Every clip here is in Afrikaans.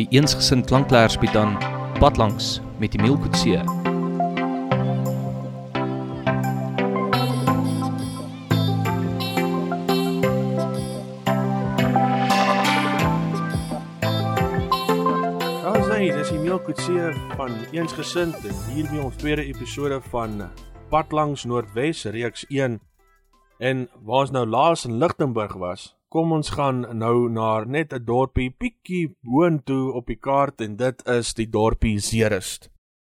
Die eensgesind klankleiers bied aan Padlangs met Emile Coetzee. Dis Emile Coetzee van Eensgesind en hier by ons tweede episode van Padlangs Noordwes, reeks 1. En waar ons nou laas in Lichtenburg was, kom ons gaan nou naar net 'n dorpie bietjie boontoe op die kaart en dit is die dorpie Zeerust.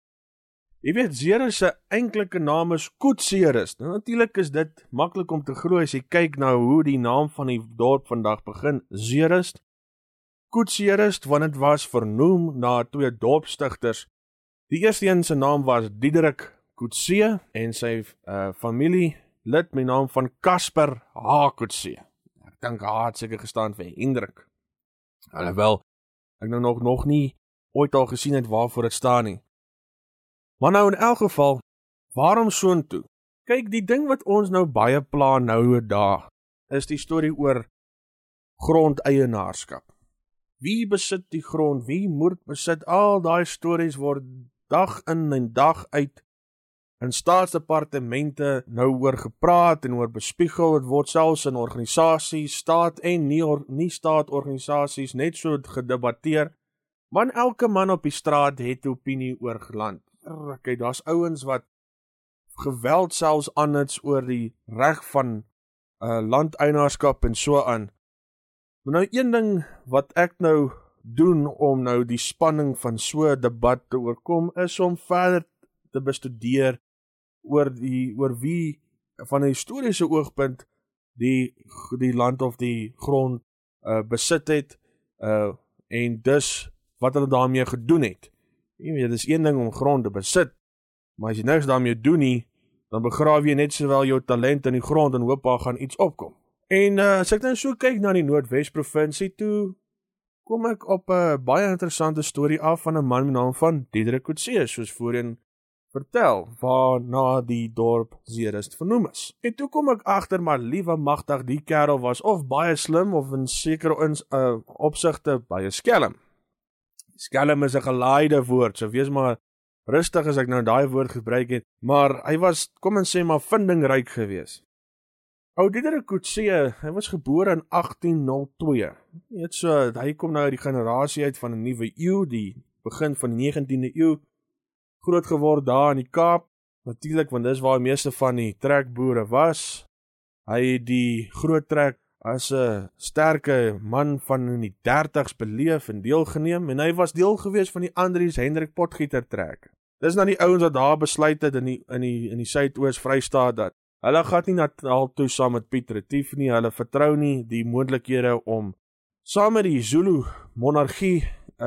Jy weet, Zeerust se eintlike naam is Koetzeerust. Nou natuurlik is dit maklik om te glo as jy kyk na hoe die naam van die dorp vandag begin, Zeerust. Koetzeerust, want het was vernoem na twee dorpstigters. Die eerste een se naam was Diederik Coetzee en sy familie lid met naam van Casper H. Coetzee. Ek dink H het seker gestaan vir Hendrik. Alhoewel, ek nog nie ooit al gesien het waarvoor het staan nie. Maar nou in elk geval, waarom soontoe? Kyk, die ding wat ons nou baie pla nou daar, is die storie oor grondeienaarskap. Wie besit die grond? Wie moet besit? Al daai stories word dag in en dag uit in staatsdepartemente nou oor gepraat en oor bespiegel. Het word selfs in organisasies, staat en nie staatorganisasies net so gedebatteer. Man, elke man op die straat het opinie oor land. Kyk, daar's ouens wat geweld selfs aanhits oor die reg van landeienaarskap en so aan. Maar nou een ding wat ek nou doen om nou die spanning van so 'n debat te oorkom, is om verder te bestudeer oor wie van 'n historiese oogpunt die land of die grond besit het en dus wat hulle daarmee gedoen het. Jy weet, dit is een ding om grond te besit, maar as jy niks daarmee doen nie, dan begrawe jy net sowel jou talent in die grond en hoop daar gaan iets opkom. En as ek dan so kyk na die Noordwes provinsie toe, kom ek op 'n baie interessante storie af van 'n man met naam van Diederik Coetzee, soos voorheen vertel, waarna die dorp Zeerust vernoem is. En toe kom ek agter, maar liewe magtig, die kerel was of baie slim, of in sekere opsigte baie skelm. Skelm is 'n gelaaide woord, so wees maar rustig as ek nou daai woord gebruik het, maar hy was, kom en sê maar, vindingryk gewees. Ou Diederik Coetzee, hy was gebore in 1802. Net so, hy kom nou uit die generasie uit van 'n nuwe eeu, die begin van die 19de eeu, groot geword daar in die Kaap, natuurlik, want dis waar die meeste van die trekboere was. Hy het die groot trek as 'n sterke man van in die 30's beleef en deelgeneem, en hy was deel gewees van die Andries Hendrik Potgieter trek. Dis nou die ouens wat daar besluit het in die Suidoos Vrystaat dat hulle gaan nie Natal toe saam met Piet Retief nie, hulle vertrou nie die moontlikhede om saam met die Zulu monargie,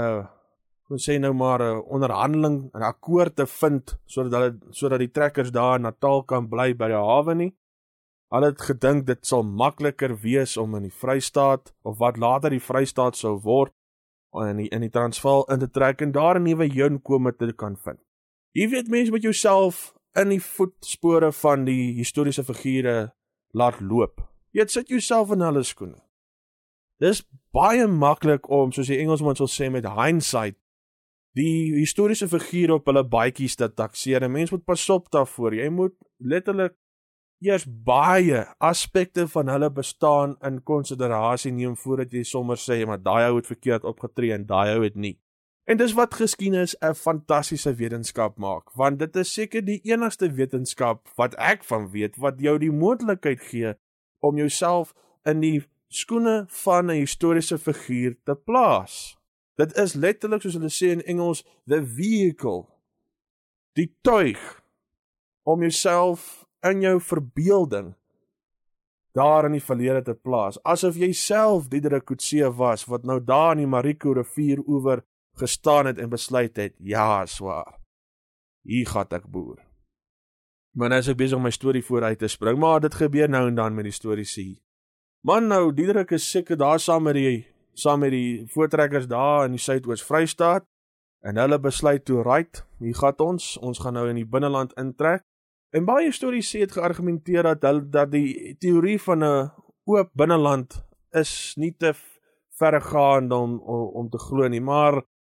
sê nou maar 'n onderhandeling, 'n akkoord te vind, sodat die trekkers daar in Natal kan bly by die hawe nie. Hulle het gedink dit sal makliker wees om in die Vrystaat, of wat later die Vrystaat sou word, in die Transvaal in te trek en daar 'n nuwe heenkome te kan vind. Jy weet, mense met jouself in die voetspore van die historiese figure laat loop. Jy sit jouself in hulle skoene. Dis baie maklik om, soos die Engelsman sal sê, met hindsight, die historiese figure op hulle baadjies te takseer. En mens moet pas op daarvoor. Jy moet letterlik eers baie aspekte van hulle bestaan in konsiderasie neem voordat jy sommer sê, maar daai ou het verkeerd opgetree en daai ou het nie. En dis wat geskiedenis 'n fantastiese wetenskap maak, want dit is seker die enigste wetenskap wat ek van weet, wat jou die moontlikheid gee om jouself in die skoene van 'n historiese figuur te plaas. Dit is letterlik, soos hulle sê in Engels, the vehicle, die tuig, om jouself in jou verbeelding daar in die verlede te plaas, asof jy self Diederik Coetzee was, wat nou daar in die Marico rivier oewer gestaan het en besluit het, ja, swaar, hier gaan ek boer. Maar nou is ek besig om my storie vooruit te spring, maar dit gebeur nou en dan met die stories hier. Man, nou, Diederik is seker daar saam met die voortrekkers daar in die Suidoos Vrystaat, en hulle besluit toe, right, hier gaan ons gaan nou in die binneland intrek, en baie stories sê het geargumenteer dat die teorie van 'n oop binneland is nie te verregaand om te glo nie, maar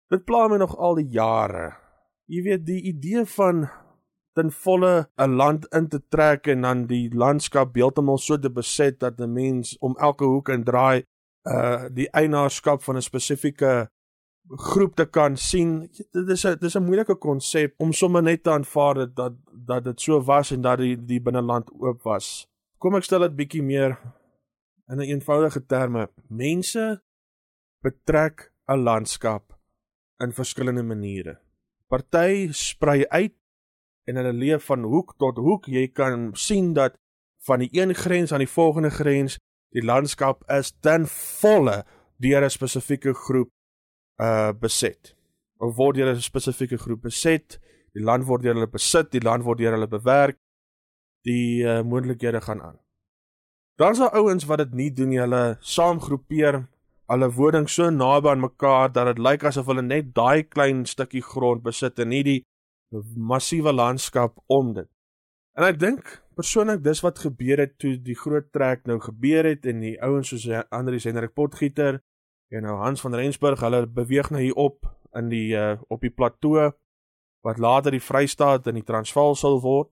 Dit pla my nog al die jare. Jy weet, die idee van ten volle 'n land in te trek en dan die landskap heeltemal so te beset dat 'n mens om elke hoek en draai die eienaarskap van 'n spesifieke groep te kan sien. Dit is 'n moeilike konsep om sommer net te aanvaar dat dit so was en dat die binneland oop was. Kom ek stel dit bietjie meer in 'n eenvoudige terme. Mense betrek 'n landskap in verskillende maniere. Party sprei uit en hulle leef van hoek tot hoek. Jy kan sien dat van die een grens aan die volgende grens, die landskap is ten volle deur 'n spesifieke groep beset. Of word deur 'n spesifieke groep beset, die land word deur hulle besit, die land word deur hulle bewerk, die moontlikhede gaan aan. Dan is daar ouens wat dit nie doen nie, hulle saamgroepeer, hulle woning so naby aan mekaar, dat dit lyk asof hulle net daai klein stukkie grond besit en nie die massiewe landskap om dit. En ek dink, persoonlik, dis wat gebeur het toe die groot trek nou gebeur het, en die ouens soos Andries Hendrik Potgieter, en nou Hans van Rensburg, hulle beweeg nou hier op die plateau, wat later die Vrystaat en die Transvaal sal word,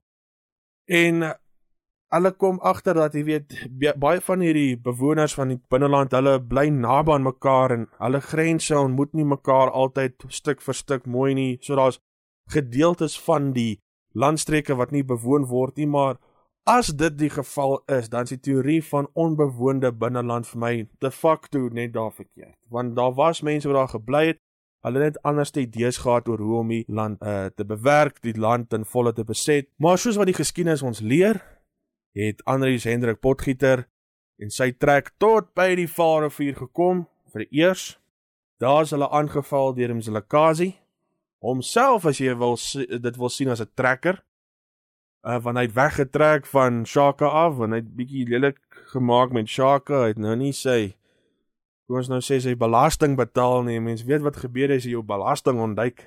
en hulle kom agter dat, jy weet, baie van hierdie bewoners van die binneland, hulle bly naby aan mekaar, en hulle grense ontmoet nie mekaar altyd stuk vir stuk mooi nie, so daar's gedeeltes van die landstreke wat nie bewoon word nie, maar as dit die geval is, dan is die teorie van onbewoonde binneland vir my de facto net daar verkeerd. Want daar was mense wat daar gebly het, hulle het anders idees gehad oor hoe om die land te bewerk, die land in volle te beset. Maar soos wat die geskiedenis ons leer, het Andries Hendrik Potgieter en sy trek tot by die Vaalrivier gekom, vir eers. Daar is hulle aangeval deur Mzilikazi, homself as jy dit wil sien as 'n trekker, want hy het weggetrek van Shaka af, en hy het bietjie lelik gemaak met Shaka, hy het nou nie hoe ons nou sê, sy belasting betaal nie, mens weet wat gebeur as jy jou belasting ontduik,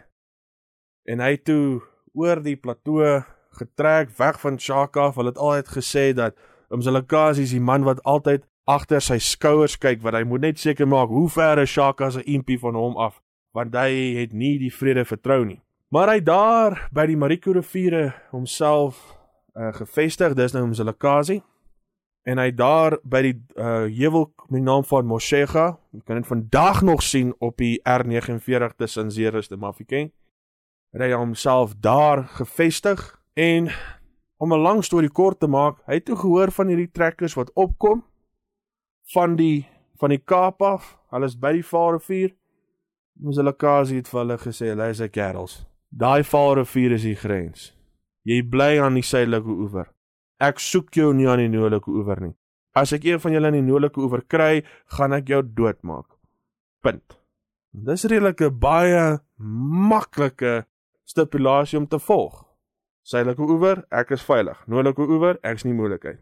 en hy het toe oor die plateau getrek, weg van Shaka af. Hulle het altyd gesê dat Mzilikazi is die man wat altyd agter sy skouers kyk, want hy moet net seker maak, hoe ver is Shaka se impie van hom af, want hy het nie die vrede vertrou nie. Maar hy daar by die Mariko riviere homself gevestig, dis nou Mzilikazi, en hy daar by die heuwel met die naam van Moshega, jy kan dit vandag nog sien op die R49 tussen Zeerust en Mafeking, het hy homself daar gevestig, en om 'n lang storie kort te maak, hy het toe gehoor van hierdie trekkers wat opkom, van die Kaap af, hulle is by die Vaalrivier, Mzilikazi het vir hulle gesê, luister kerels, daai Vaalrivier is die grens, jy bly aan die suidelike oewer, ek soek jou nie aan die noordelike oewer nie, as ek een van julle aan die noordelike oewer kry, gaan ek jou doodmaak, punt. Dis redelik 'n baie maklike stipulasie om te volg. Suidelike oewer, ek is veilig, noordelike oewer, ek is nie moeilikheid.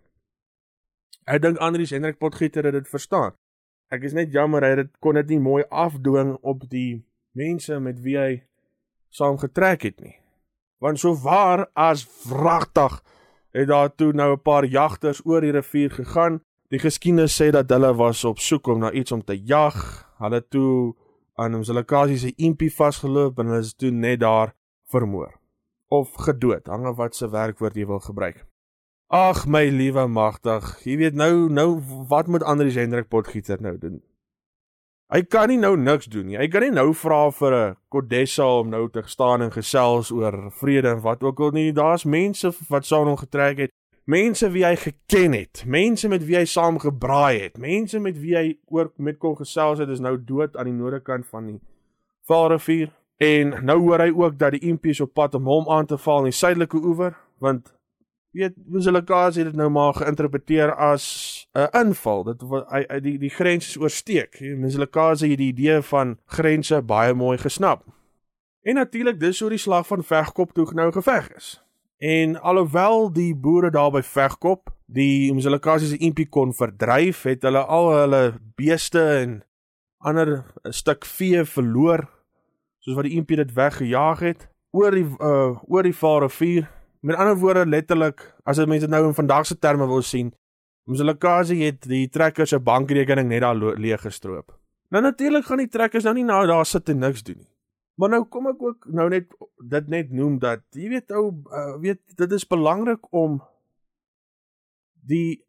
Ek dink Andries Hendrik Potgieter het dit verstaan. Ek is net jammer, hy kon dit nie mooi afdwing op die mense met wie hy saam getrek het nie. Want so waar as vragtig het daar toe nou 'n paar jagters oor die rivier gegaan. Die geskiedenis sê dat hulle was op soek om na iets om te jag. Hulle toe aan Mzilikazi se impie vasgeloop en hulle is toe net daar vermoor. Of gedood, hang af wat se werkwoord jy wil gebruik. Ag my liewe magtig, jy weet nou wat moet Andries Hendrik Potgieter nou doen? Hy kan nie nou niks doen nie. Hy kan nie nou vra vir 'n Kodessa om nou te staan en gesels oor vrede en wat ook al nie. Daar's mense wat saam hom getrek het, mense wie hy geken het, mense met wie hy saam gebraai het, mense met wie hy met kon gesels het, is nou dood aan die noordekant van die Vaalrivier. En nou hoor hy ook dat die impies op pad om hom aan te val in die suidelike oewer, want weet, Mzilikazi het dit nou maar geïnterpreteer as 'n inval, die grens is oorsteek. Mzilikazi het die idee van grense baie mooi gesnap. En natuurlik, dis hoe die slag van Vegkop toe nou geveg is. En alhoewel die boere daar by Vegkop, die Mzilikazi se impie kon verdryf, het hulle al hulle beeste en ander stuk vee verloor, soos wat die impie dit weggejaag het, oor die Vaalrivier. Met ander woorde, letterlik, as dit mense nou in vandagse terme wil sien, Mzilikazi het die trekkers se bankrekening net daar leeg gestroop. Nou natuurlik gaan die trekkers nou nie daar sit en niks doen nie. Maar nou kom ek ook nou net dit net noem dat, jy weet dit is belangrik om die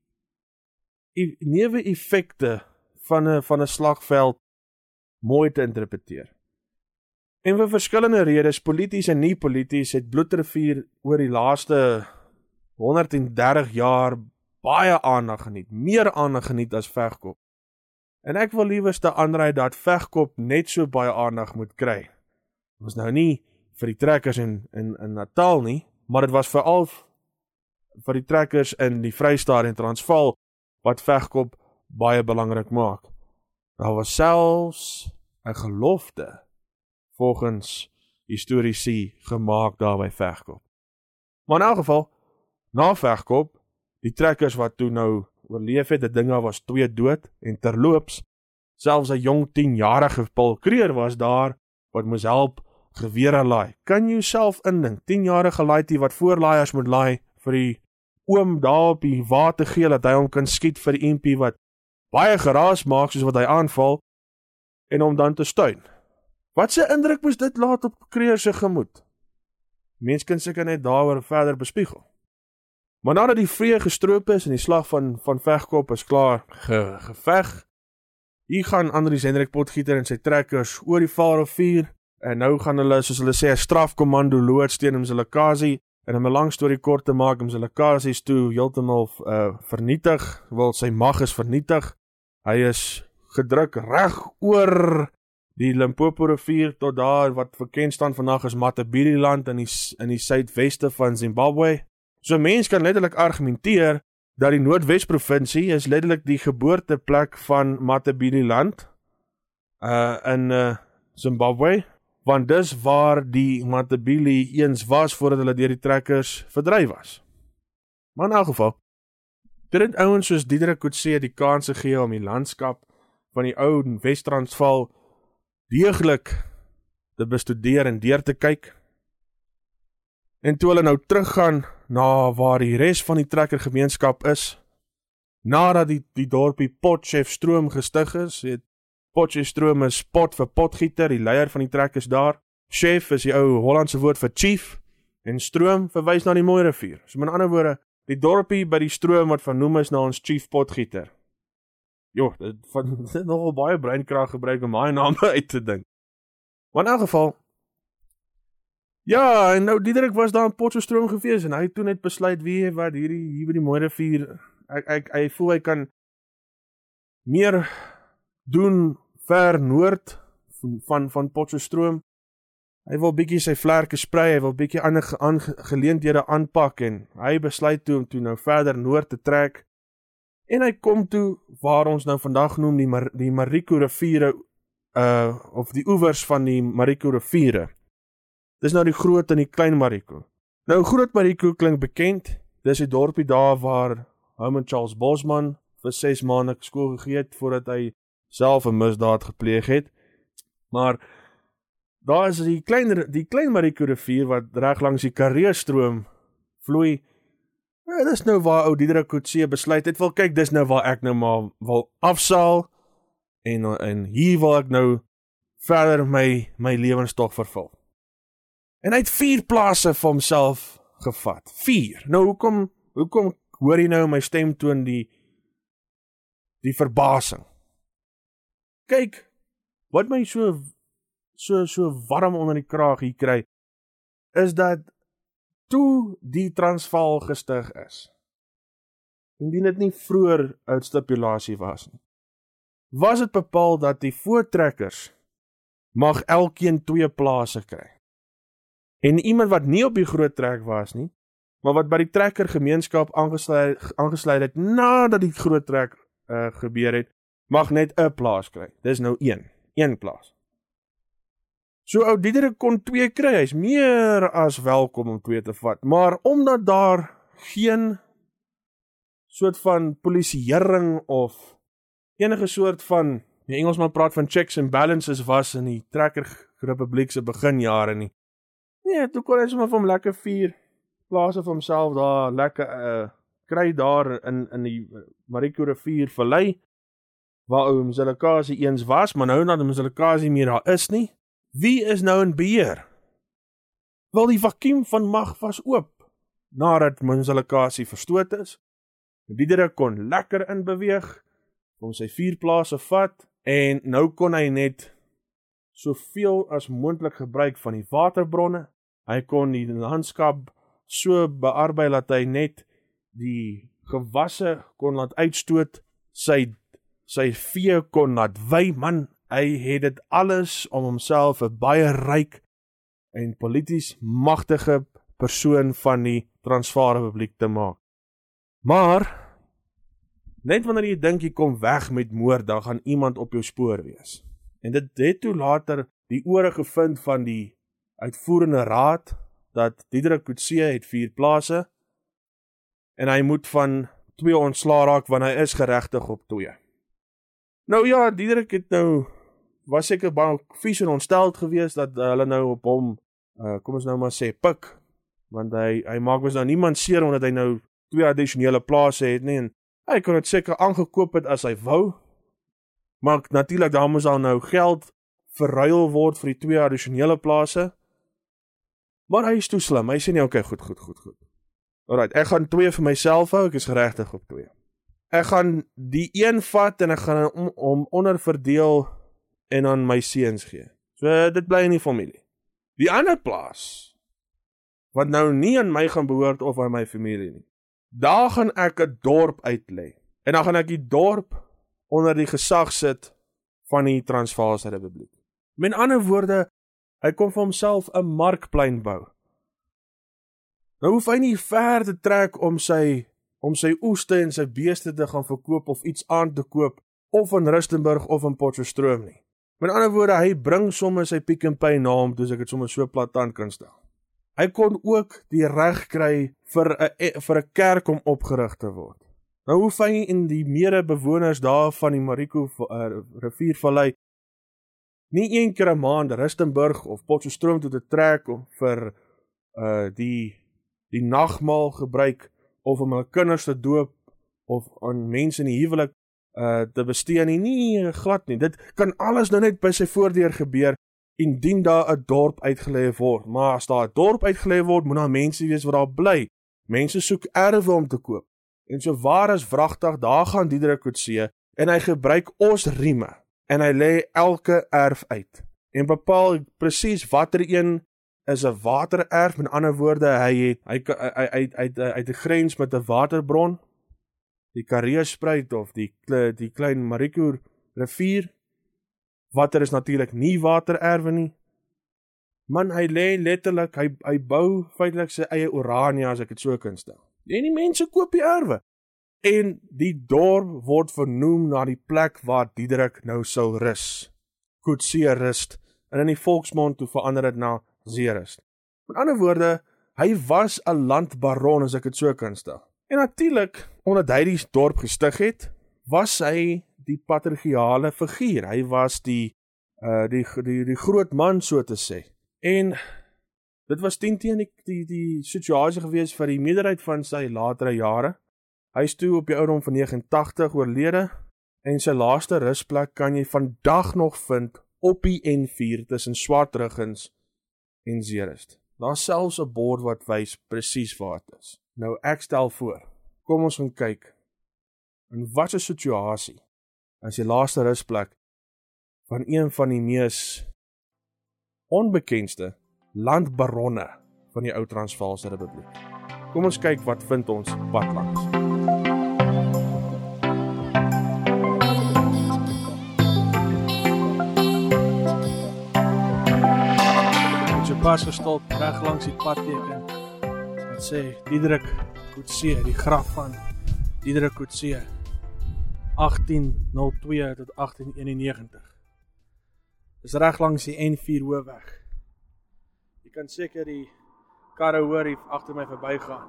neeweffekte van 'n slagveld mooi te interpreteer. En vir verskillende redes, polities en nie polities, het Bloedrivier oor die laaste 130 jaar baie aandag geniet, meer aandag geniet as Vegkop. En ek wil liewerste aanraai dat Vegkop net so baie aandag moet kry. Dit was nou nie vir die trekkers in Natal nie, maar dit was veral vir die trekkers in die Vrystaat en Transvaal wat Vegkop baie belangrik maak. Daar was selfs 'n gelofte volgens historiese gemaak daar by Vegkop. Maar in elk geval, na Vegkop, die trekkers wat toe nou oorleef het, die dinge was 2 dood, en terloops, selfs 'n jong 10-jarige Paul Kreer was daar, wat moes help gewere laai. Kan jy self indink, 10-jarige laaitie wat voorlaaiers moet laai, vir die oom daar op die water gee, dat hy hom kan skiet vir die MP wat baie geraas maak, soos wat hy aanval, en om dan te steun. Wat se indruk moes dit laat op Kreer se gemoed? Mens kan seker net daaroor verder bespiegel. Maar nadat die vrede gestroop is en die slag van Vegkop is klaar geveg, hier gaan Andries Hendrik Potgieter en sy trekkers oor die Vaalrivier, en nou gaan hulle, soos hulle sê, 'n strafkommando loods teen Mzilikazi, en om 'n lang storie kort te maak, Mzilikazi is toe heeltemal vernietig, sy mag is vernietig. Hy is gedruk reg oor die Limpopo rivier tot daar wat bekend staan vandag as Matabeleland in die suidweste van Zimbabwe. So mens kan letterlik argumenteer dat die Noordwes-provinsie is letterlik die geboorteplek van Matabeleland in Zimbabwe, want dis waar die Matabele eens was voordat hulle deur die trekkers verdryf was. Maar in elk geval, dit het ouens soos Diederik Coetzee die kans gegee om die landskap van die ou Wes-Transvaal deeglik te bestudeer en deur te kyk. En toe hulle nou teruggaan na waar die res van die trekkergemeenskap is, nadat die dorpie Potchefstroom gestig is, Potchefstroom is pot vir potgieter, die leier van die trekkers daar. Chef is die ou Hollandse woord vir chief, en stroom verwys na die mooi rivier. So met ander woorde, die dorpie by die stroom wat vernoem is na ons chief potgieter. Dit nogal baie breinkrag gebruik om my name uit te dink. Maar in elk geval, ja, en nou Diederik was daar in Potchefstroom gewees, en hy het toe net besluit, wie wat hier by die mooi rivier, hy voel hy kan meer doen ver noord van Potchefstroom. Hy wil bietjie sy vlerke sprei, hy wil bietjie ander geleenthede aanpak, en hy besluit toe om toe nou verder noord te trek, en hy kom toe waar ons nou vandag noem die Mariko riviere, of die oewers van die Mariko riviere. Dis nou die Groot en die Klein Mariko. Nou Groot Mariko klink bekend, dis die dorpie daar waar Herman Charles Bosman vir 6 maande skool gegee het, voordat hy self 'n misdaad gepleeg het. Maar daar is die Klein Mariko rivier wat reg langs die Karoo stroom vloei. Dis nou waar ou Diederik Coetzee besluit het, wel kyk, dis nou waar ek nou maar wil afsaal, en hier wil ek nou verder my lewenstog vervul. En hy het 4 plase vir homself gevat. 4. Nou hoekom hoor jy nou my stemtoon die verbasing? Kyk, wat my so warm onder die kraag hier kry, is dat toe die Transvaal gestig is, indien dit nie vroeër uitstipulasie was nie, was dit bepaal dat die voortrekkers mag elkeen 2 plase kry. En iemand wat nie op die groot trek was nie, maar wat by die trekkergemeenskap aangesluit het nadat die groot trek gebeur het, mag net 'n plaas kry. Dis nou 1 plaas. So ou Diederik kon 2 kry, hy is meer as welkom om 2 te vat, maar omdat daar geen soort van polisieering of enige soort van, die Engelsman praat van checks and balances was in die trekkerrepubliek se beginjare nie. Nee, toe kon hy sommer vir hom lekker 4 plase vir homself daar, lekker kry daar in die Mariko rivier vallei, waar ou Mzilikazi eens was, maar nou dat Mzilikazi meer daar is nie, Wie is nou in beheer? Wel, die vakuum van mag was oop, nadat Munzalakazi verstoot is. Diederik kon lekker inbeweeg, om sy 4 plase vat, en nou kon hy net soveel as moontlik gebruik van die waterbronne. Hy kon die landskap so bearbei dat hy net die gewasse kon laat uitstoot, sy vee kon laat wei. Man, hy het dit alles om homself 'n baie ryk en polities magtige persoon van die Transvaal Republiek te maak. Maar, net wanneer jy dink jy kom weg met moord, dan gaan iemand op jou spoor wees. En dit het toe later die ore gevind van die uitvoerende raad, dat Diederik Coetzee het 4 plase, en hy moet van 2 ontslaa raak, want hy is geregtig op 2. Nou ja, Diederik het nou, was seker baie vies en ontsteld geweest, dat hulle nou op hom, kom ons nou maar sê, pik, want hy maak ons nou niemand seer, omdat hy nou 2 addisionele plase het nie, en hy kon het seker aangekoop het as hy wou, maar natuurlik daar moes al nou geld verruil word vir die 2 addisionele plase, maar hy is toe slim, hy sê nie, oké, goed. Alright, ek gaan 2 vir myself hou, ek is geregtig op 2. Ek gaan die 1 vat en ek gaan hom onderverdeel en aan my seuns gee. So dit bly in die familie. Die ander plaas, wat nou nie aan my gaan behoort of aan my familie nie, daar gaan ek 'n dorp uitlê. En dan gaan ek die dorp onder die gesag sit van die Transvaalse Republiek. Met ander woorde, hy kon vir homself 'n markplein bou. Nou hoef hy nie ver te trek om sy oeste en sy beeste te gaan verkoop of iets aan te koop, of in Rustenburg of in Potchefstroom nie. Met ander woorde, hy bring sommer sy Pick n Pay na hom, dus ek het sommer so platant kan stel. Hy kon ook die reg kry vir 'n kerk om opgerig te word. Nou hoef hy in die medebewoners daar van die Marico riviervallei nie 1 keer 'n maand Rustenburg of Potchefstroom toe te trek vir die nagmaal gebruik, of om hulle kinders te doop, of aan mense in die huwelik te bestee nie, glad nie. Dit kan alles nou net by sy voordeur gebeur, indien daar 'n dorp uitgelê word. Maar as daar 'n dorp uitgelê word, moet daar mense wees wat daar bly. Mense soek erwe om te koop. En so waar as wragtig, daar gaan Diederik Coetzee, en hy gebruik osrieme, en hy lê elke erf uit, en bepaal presies watter een is 'n watererf. Met ander woorde, hy het 'n grens met 'n waterbron, die Kareespruit of die klein Marico rivier. Watter is natuurlik nie watererwe nie. Man, hy lê letterlik, hy bou feitelik sy eie Orania, as ek dit so kan stel. En die mense koop die erwe. En die dorp word vernoem na die plek waar Diederik nou sou rus. Coetzee rust. En in die volksmond toe verander dit na Zeerust. Met ander woorde, hy was 'n landbaron, as ek dit so kan stel. En natuurlik, omdat hy die dorp gestig het, was hy die patriargale figuur. Hy was die groot man, so te sê. En dit was teen die situasie gewees vir die meerderheid van sy latere jare. Hy is toe op die ouderdom van 89 oorlede, en sy laaste rusplek kan jy vandag nog vind op die N4 tussen Swartruggens en Zeerust. Daar is selfs 'n bord wat wys presies waar dit is. Nou ek stel voor, kom ons gaan kyk, in wat 'n situasie as die laaste rusplek van een van die mees onbekendste landbaronne van die ou Transvaalse Republiek. Kom ons kyk wat vind ons pad langs. Pas gestop reg langs die padteken wat sê Diederik Coetzee, die graf van Diederik Coetzee, 1802 tot 1891. Dis reg langs die N4 hoofweg. Jy kan seker die karre hoor hier agter my verbygaan.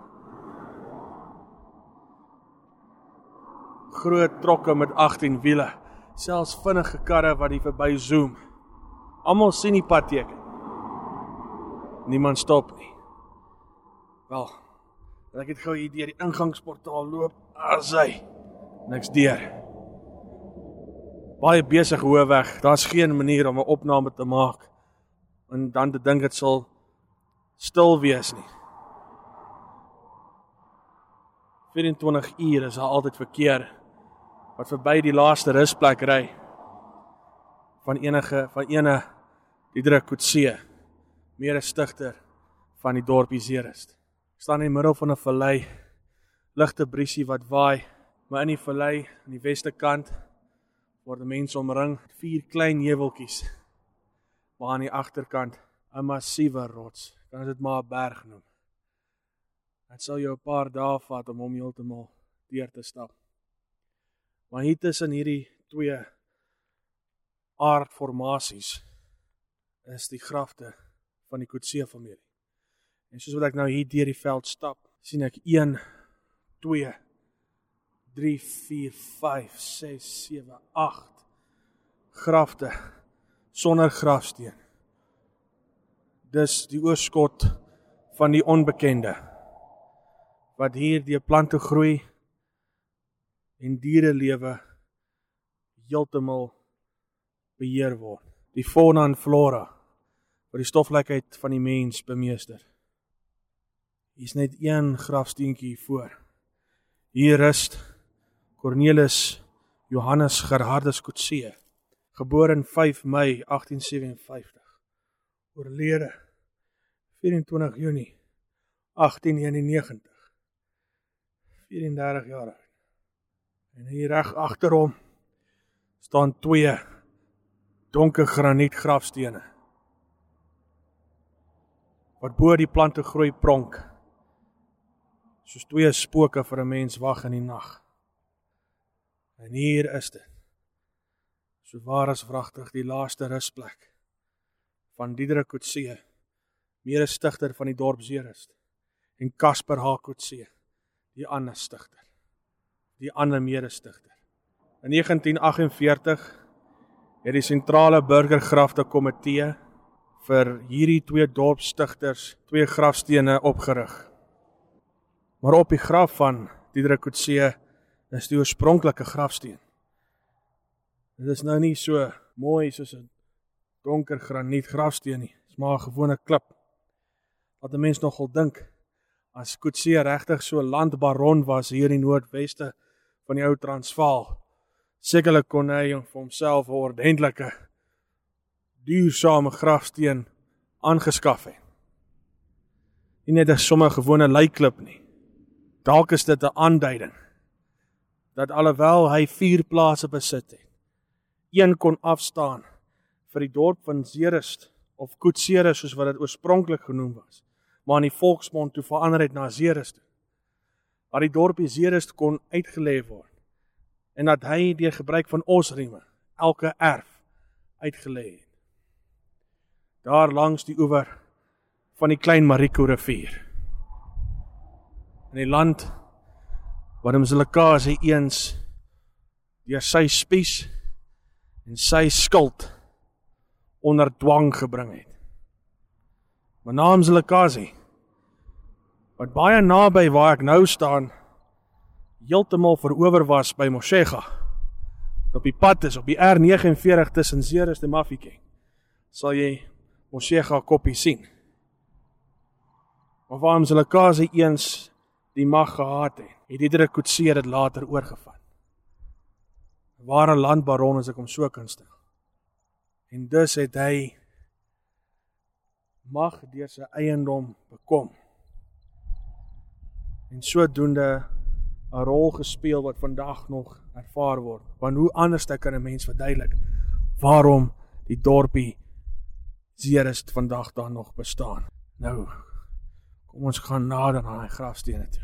Groot trokke met 18 wiele, selfs vinnige karre wat hier verby zoom. Almal sien die padteken. Niemand stop nie. Wel, ek het gou hier deur die ingangsportaal loop, as hy, niks deur. Baie besige hoofweg, daar's geen manier om 'n opname te maak en dan te dink dit sal stil wees nie. 24 uur is daar altyd verkeer wat verby die laaste rusplek ry van ene Diederik Coetzee, mede-stigter van die dorpie Zeerust. Staan in die middel van 'n vallei, ligte briesie wat waai, maar in die vallei, aan die weste kant, word mense omring, 4 klein heuweltjies, maar aan die agterkant 'n massiewe rots, kan dit maar 'n berg noem. Het sal jou 'n paar dae vat om hom heeltemal deur te stap. Maar hier tussen hierdie 2 aardformasies is die grafte van die Coetzee familie. En soos wat ek nou hier deur die veld stap, sien ek 1, 2, 3, 4, 5, 6, 7, 8 grafte sonder grafsteen. Dis die oorskot van die onbekende, wat hier deur plante groei en diere lewe heeltemal beheer word. Die fauna en flora, wat die stoflikheid van die mens bemeester. Hier is net 1 grafsteentjie hiervoor. Hier rust Cornelis Johannes Gerhardus Coetzee, gebore in 5 Mei 1857, oorlede 24 Junie 1891, 34 jaar oud. En hier reg agter hom staan 2 donker graniet grafstene, wat bo die plante groei pronk, soos 2 spooke vir 'n mens wag in die nag. En hier is dit, so waar as wragtig die laaste rusplek van Diederik Coetzee, mede-stigter van die dorp Zeerust, en Casper H. Coetzee, die ander stigter, die ander mede-stigter. In 1948 het die sentrale burgergrafte komitee vir hierdie 2 dorpsstigters 2 grafstene opgerig. Maar op die graf van Diederik Coetzee is die oorspronklike grafsteen. Dit is nou nie so mooi soos 'n donker graniet grafsteen nie. Dit is maar 'n gewone klip. Wat 'n mens nogal dink, as Coetzee regtig so 'n landbaron was hier in die noordweste van die ou Transvaal, sekerlik kon hy vir homself 'n ordentlike, duursame grafsteen aangeskaf het. Nie net 'n sommer gewone leiklip nie. Dalk is dit 'n aanduiding dat alhoewel hy 4 plase besit het, 1 kon afstaan vir die dorp van Zeerust of Coetzee soos wat dit oorspronklik genoem was, maar in die volksmond toe verander het na Zeerust toe. Dat die dorpie Zeerust kon uitgelê word en dat hy deur gebruik van osrieme elke erf uitgelê het. Daar langs die oewer van die Klein Marico rivier. In die land wat Mzilikazi eens deur sy spies en sy skuld onder dwang gebring het. Maar na Mzilikazi, wat baie naby waar ek nou staan, heeltemal verower was by Moshega, op die pad is, op die R49 tussen Zeerust en Mafeking, sal jy Moshega koppie sien. Maar waar Mzilikazi eens die mag gehad het, het Diederik Coetzee dit later oorgevat. Ware landbaron as ek hom so kan stel. En dus het hy mag deur sy eiendom bekom. En sodoende 'n rol gespeel wat vandag nog ervaar word. Want hoe anders kan 'n mens verduidelik waarom die dorpie Zeerust vandag daar nog bestaan. Nou, kom ons gaan nader na die grafstene toe.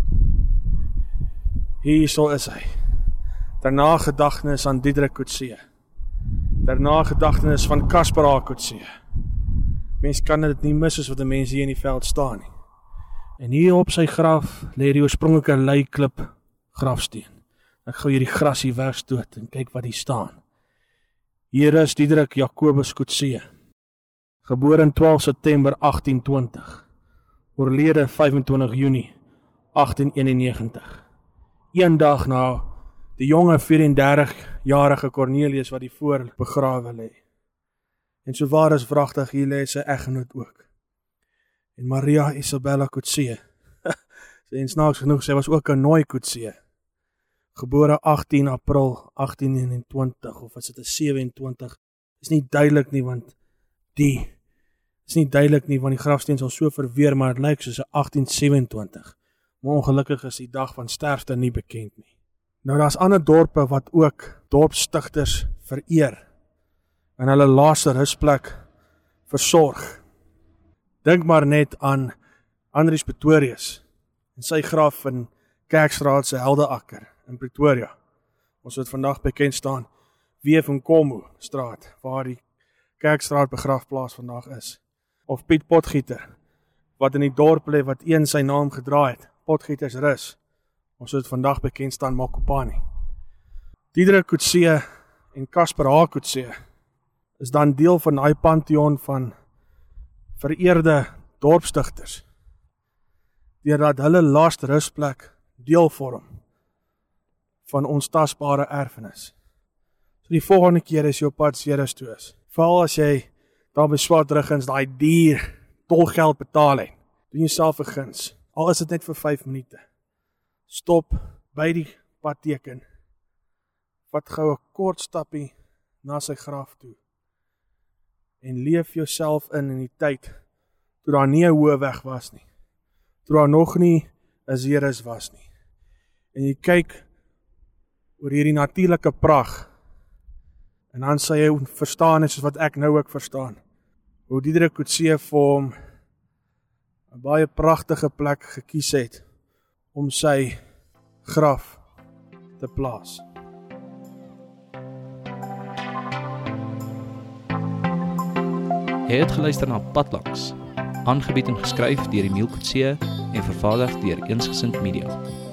Hierso is hy. Ter nagedagtenis aan Diederik Coetzee. Ter nagedagtenis van Casper H. Coetzee. Mens kan dit nie mis as wat 'n mens hier in die veld staan nie. En hier op sy graf lê die oorspronklike leiklip grafsteen. Ek gou hierdie grasie wegstoot en kyk wat hier staan. Hier is Diederik Jacobus Coetzee, gebore in 12 September 1820, oorlede 25 Junie 1891. Een dag na die jonge 34-jarige Cornelius wat hier voor begrawe lê. En so waar is wragtig, hier lê sy eggenoot ook. En Maria Isabella Coetzee, en snaaks genoeg, sy was ook 'n Nooi Coetzee, gebore 18 April 1821, of is dit 'n 27, is nie duidelik nie, want die grafsteen sal so verweer, maar het lyk soos 'n 1827, maar ongelukkig is die dag van sterfte nie bekend nie. Nou daar's ander dorpe wat ook dorpstigters vereer, en hulle laaste rusplek versorg. Dink maar net aan Andries Pretorius, en sy graf in Kerkstraat se Heldeakker in Pretoria. Ons het vandag bekend staan W. van Komu straat, waar die Kerkstraat begrafplaas vandag is. Of Piet Potgieter, wat in die dorp lê wat een sy naam gedra het, Potgieters Rus. Ons het vandag bekend staan Mokopane. Diederik Coetzee en Casper H. Coetzee is dan deel van daai pantheon van vereerde dorpstigters, deurdat hulle laaste rusplek deel vorm van ons tasbare erfenis. So die volgende keer as jy op pad Ceres toe is, veral as jy daar by Swartruggens daai duur tolgeld betaal het, doen jouself 'n guns, al is dit net vir 5 minute. Stop by die padteken, vat gou 'n kort stappie na sy graf toe, en leef jouself in die tyd, toe daar nie 'n hoë weg was nie, toe daar nog nie 'n Ceres was nie, en jy kyk oor hierdie natuurlike pragt, en dan sal jy verstaan, soos wat ek nou ook verstaan, hoe Diederik Coetzee vir hom 'n baie pragtige plek gekies het, om sy graf te plaas. Jy het geluister na Padlangs, aangebied en geskryf deur Emile Coetzee en vervaardig deur Eensgesind Media.